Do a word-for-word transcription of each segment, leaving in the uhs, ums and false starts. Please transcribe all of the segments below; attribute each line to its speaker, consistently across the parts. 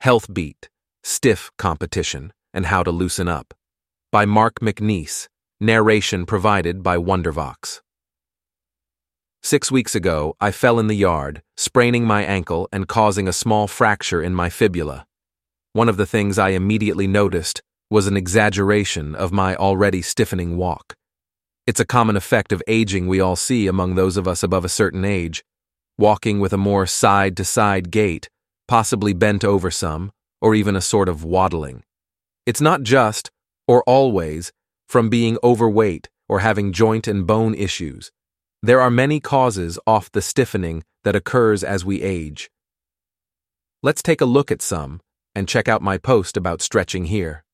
Speaker 1: Health Beat, Stiff Competition, and How to Loosen Up, by Mark McNeese, narration provided by Wondervox. Six weeks ago, I fell in the yard, spraining my ankle and causing a small fracture in my fibula. One of the things I immediately noticed was an exaggeration of my already stiffening walk. It's a common effect of aging we all see among those of us above a certain age, walking with a more side-to-side gait, possibly bent over some, or even a sort of waddling. It's not just, or always, from being overweight or having joint and bone issues. There are many causes off the stiffening that occurs as we age. Let's take a look at some, and check out my post about stretching here.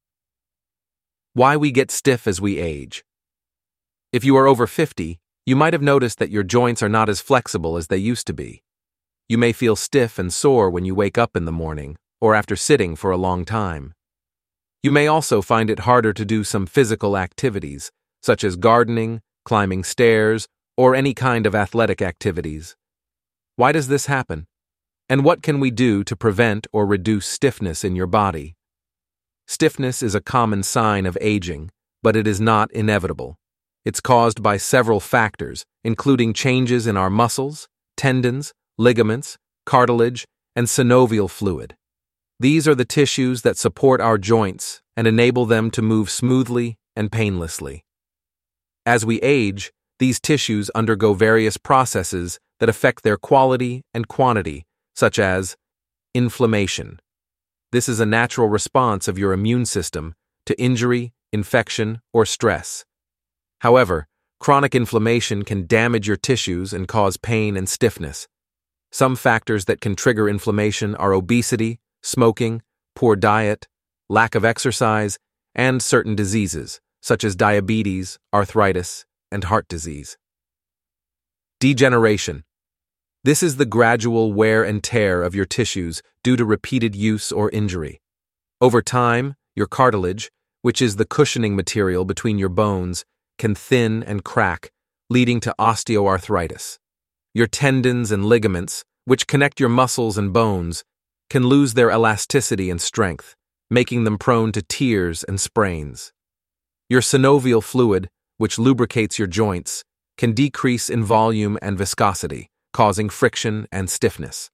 Speaker 1: Why we get stiff as we age. If you are over fifty, you might have noticed that your joints are not as flexible as they used to be. You may feel stiff and sore when you wake up in the morning, or after sitting for a long time. You may also find it harder to do some physical activities, such as gardening, climbing stairs, or any kind of athletic activities. Why does this happen? And what can we do to prevent or reduce stiffness in your body? Stiffness is a common sign of aging, but it is not inevitable. It's caused by several factors, including changes in our muscles, tendons, ligaments, cartilage, and synovial fluid. These are the tissues that support our joints and enable them to move smoothly and painlessly. As we age, these tissues undergo various processes that affect their quality and quantity, such as inflammation. This is a natural response of your immune system to injury, infection, or stress. However, chronic inflammation can damage your tissues and cause pain and stiffness. Some factors that can trigger inflammation are obesity, smoking, poor diet, lack of exercise, and certain diseases, such as diabetes, arthritis, and heart disease. Degeneration. This is the gradual wear and tear of your tissues due to repeated use or injury. Over time, your cartilage, which is the cushioning material between your bones, can thin and crack, leading to osteoarthritis. Your tendons and ligaments, which connect your muscles and bones, can lose their elasticity and strength, making them prone to tears and sprains. Your synovial fluid, which lubricates your joints, can decrease in volume and viscosity, causing friction and stiffness.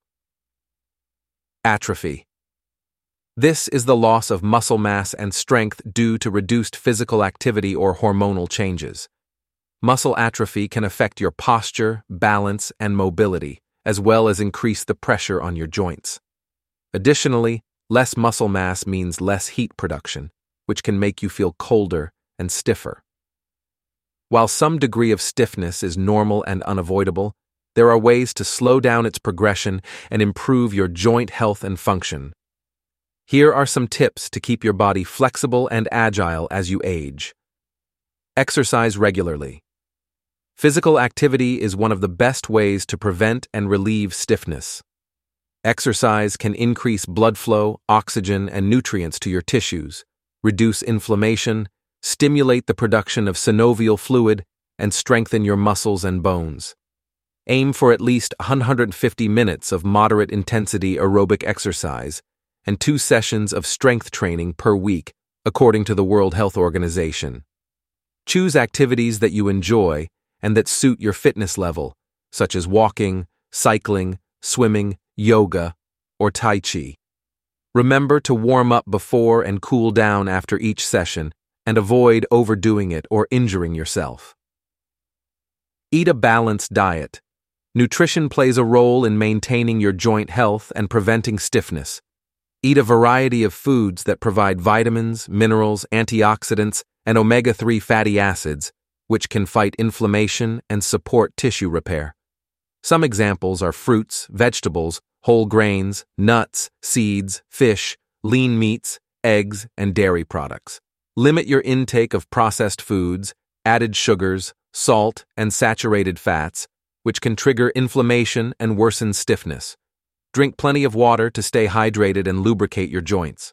Speaker 1: Atrophy. This is the loss of muscle mass and strength due to reduced physical activity or hormonal changes. Muscle atrophy can affect your posture, balance, and mobility, as well as increase the pressure on your joints. Additionally, less muscle mass means less heat production, which can make you feel colder and stiffer. While some degree of stiffness is normal and unavoidable, there are ways to slow down its progression and improve your joint health and function. Here are some tips to keep your body flexible and agile as you age. Exercise regularly. Physical activity is one of the best ways to prevent and relieve stiffness. Exercise can increase blood flow, oxygen, and nutrients to your tissues, reduce inflammation, stimulate the production of synovial fluid, and strengthen your muscles and bones. Aim for at least one hundred fifty minutes of moderate-intensity aerobic exercise and two sessions of strength training per week, according to the World Health Organization. Choose activities that you enjoy and that suit your fitness level, such as walking, cycling, swimming, yoga, or Tai Chi. Remember to warm up before and cool down after each session, and avoid overdoing it or injuring yourself. Eat a balanced diet. Nutrition plays a role in maintaining your joint health and preventing stiffness. Eat a variety of foods that provide vitamins, minerals, antioxidants, and omega three fatty acids, which can fight inflammation and support tissue repair. Some examples are fruits, vegetables, whole grains, nuts, seeds, fish, lean meats, eggs, and dairy products. Limit your intake of processed foods, added sugars, salt, and saturated fats, which can trigger inflammation and worsen stiffness. Drink plenty of water to stay hydrated and lubricate your joints.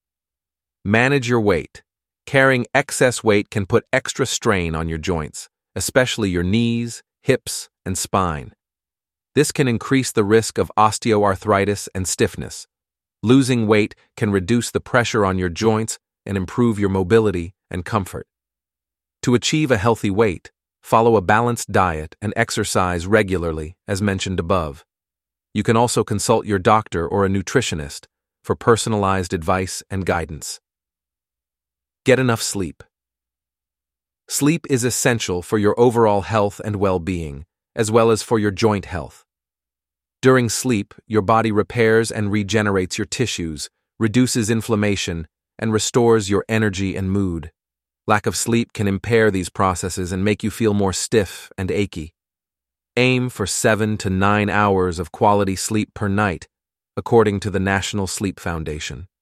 Speaker 1: Manage your weight. Carrying excess weight can put extra strain on your joints, especially your knees, hips, and spine. This can increase the risk of osteoarthritis and stiffness. Losing weight can reduce the pressure on your joints and improve your mobility and comfort. To achieve a healthy weight, follow a balanced diet and exercise regularly, as mentioned above. You can also consult your doctor or a nutritionist for personalized advice and guidance. Get enough sleep. Sleep is essential for your overall health and well-being, as well as for your joint health. During sleep, your body repairs and regenerates your tissues, reduces inflammation, and restores your energy and mood. Lack of sleep can impair these processes and make you feel more stiff and achy. Aim for seven to nine hours of quality sleep per night, according to the National Sleep Foundation.